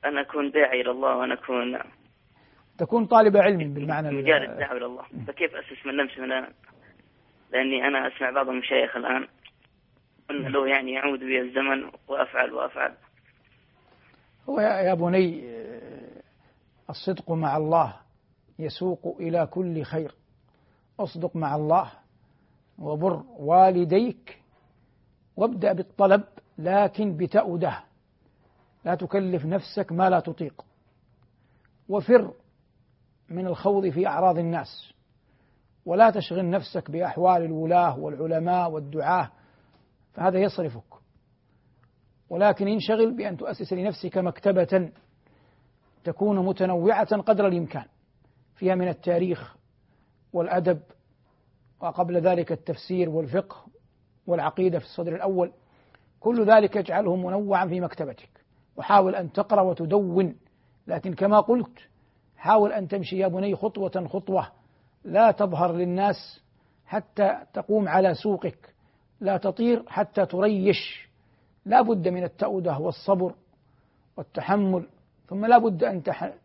أنا أكون داعي إلى الله وأنا تكون طالب علم بالمعنى مجال الدعوة إلى الله، فكيف أسس من نفسي من الآن؟ لأني أنا أسمع بعض المشايخ الآن أن له يعني يعود بي الزمن وأفعل. هو يا بني الصدق مع الله يسوق إلى كل خير. اصدق مع الله وبر والديك وابدأ بالطلب، لكن بتأوده، لا تكلف نفسك ما لا تطيق، وفر من الخوض في أعراض الناس، ولا تشغل نفسك بأحوال الولاة والعلماء والدعاة، فهذا يصرفك، ولكن انشغل بأن تؤسس لنفسك مكتبة تكون متنوعة قدر الإمكان، فيها من التاريخ والأدب، وقبل ذلك التفسير والفقه والعقيدة في الصدر الأول، كل ذلك اجعله منوعا في مكتبتك، وحاول أن تقرأ وتدون، لكن كما قلت حاول أن تمشي يا بني خطوة خطوة، لا تظهر للناس حتى تقوم على سوقك، لا تطير حتى تريش، لا بد من التأودة والصبر والتحمل، ثم لا بد أن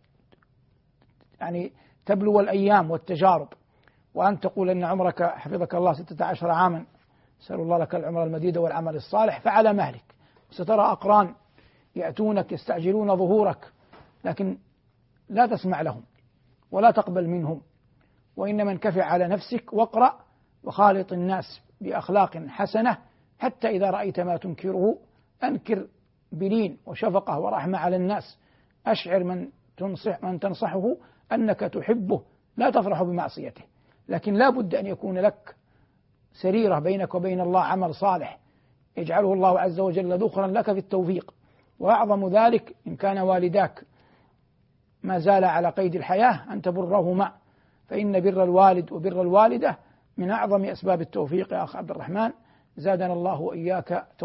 يعني تبلو الأيام والتجارب، وأن تقول أن عمرك حفظك الله 16 عاما، أسأل الله لك العمر المديد والعمل الصالح، فعلى مهلك، سترى أقران يأتونك يستعجلون ظهورك، لكن لا تسمع لهم ولا تقبل منهم، وإنما انكفع على نفسك واقرأ وخالط الناس بأخلاق حسنة، حتى إذا رأيت ما تنكره أنكر بلين وشفقة ورحمة على الناس، أشعر من تنصحه أنك تحبه، لا تفرح بمعصيته، لكن لا بد أن يكون لك سريرة بينك وبين الله عمل صالح يجعله الله عز وجل ذخرا لك في التوفيق، وأعظم ذلك إن كان والداك ما زال على قيد الحياة أن تبرهما، فإن بر الوالد وبر الوالدة من أعظم أسباب التوفيق يا أخ عبد الرحمن، زادنا الله وإياك